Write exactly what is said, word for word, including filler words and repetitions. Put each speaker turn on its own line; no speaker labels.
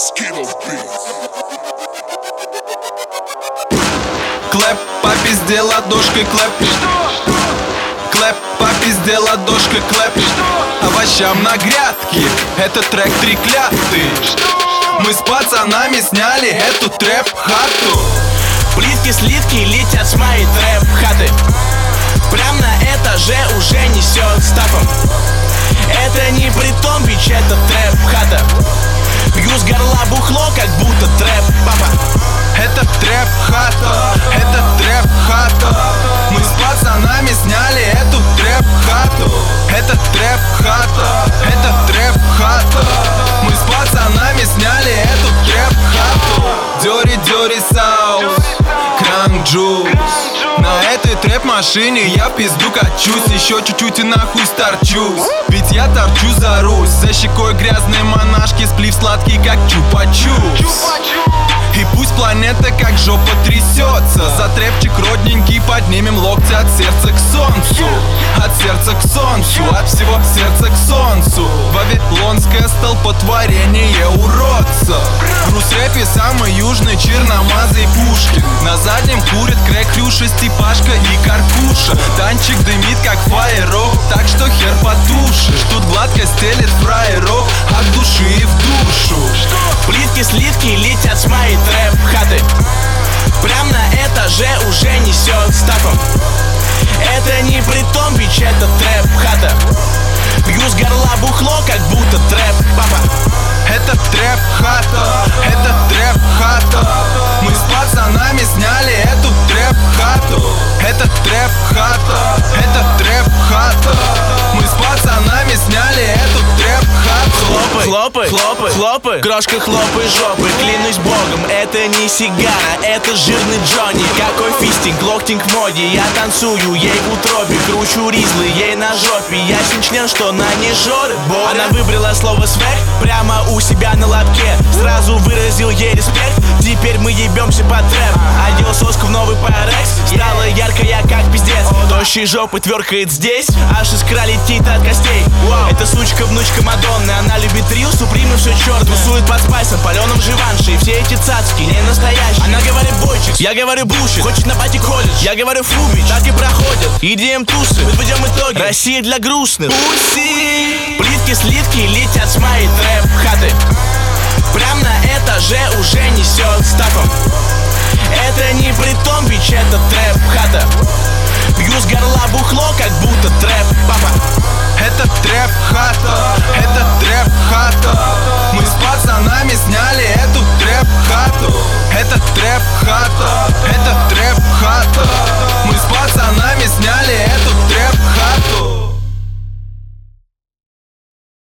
Клэп по пизде ладошкой, клэп. Клэп по пизде ладошкой, клэп. Овощам на грядке, это трек треклятый. Мы с пацанами сняли эту трэп-хату.
Плитки-слитки летят с моей трэп-хаты. Прям на этаже уже несет стапом. Это не притон, бич, это трэп-хата. Пью с горла бухло, как будто трэп-папа.
Это трэп-хата, это трэп-хата. Мы с пацанами сняли эту трэп-хату. Это трэп-хата, это трэп-хата. Мы с пацанами сняли эту трэп-хату. Дёри-дёри саус, кранк джус. На этой трэп-машине я в пизду качусь. Еще чуть-чуть и нахуй старчусь. Ведь я торчу за Русь. За щекой грязные монашки, сплив сладкий, как чупа-чупс. И пусть планета как жопа трясется, за трэпчик родненький поднимем локти от сердца к солнцу. От сердца к солнцу, от всего сердца к солнцу. Вавилонское столпотворение уродца. В рус-рэпе самый южный черномазый Пушкин. На заднем курит крэк, Хрюша, Степашка и Каркуша. Танчик дымит как фаерок, так что хер потушишь. Тут гладко стелит фраерок, от души и в душу.
Плитки-слитки летят с моей трэп-хаты. Прям на этаже уже несет стапом. Это не притон, бич, это трэп-хата. Пью с горла бухло, как будто трэп-папа.
Это трэп-хата, это трэп-хата. Мы с пацанами сняли эту трэп-хату. Это трэп-хата, это трэп-хата. Мы с пацанами сняли эту трэп-хату.
Хлопай, хлопай, хлопай, хлопай, крошка хлопай жопы. Клянусь богом, это не сигара, это жирный Джонни. Какой фистинг, локтинг в моде. Я танцую ей в утробе, кручу ризлы ей на жопе. Ясен член, что на ней жоры. Она выбрала слово свек прямо у себя на лобке. Сразу выразил ей респект. Теперь мы ебемся под трэп. Одел соску в новый парекс. Стала яркая, как пиздец. Тощей жопы тверкает здесь, аж искра летит от костей. Это сучка, внучка Мадонны. Она любит рил, супримы, все черт. Тусует под спайсом, паленым Живанши. И все эти цацки не настоящие. Она говорит бойчик, я говорю бушит. Хочет на пати колледж, я говорю фубич. Так и проходят, и ди эм тусы. Мы подведем итоги, Россия для грустных. Пуси. Плитки-слитки летят с моей трэп-хаты. Прям на этаже уже несет стапом. Это не притон, бич, это трэп-хата. Пью с горла бухло, как будто трэп-папа.
Это трэп-хата,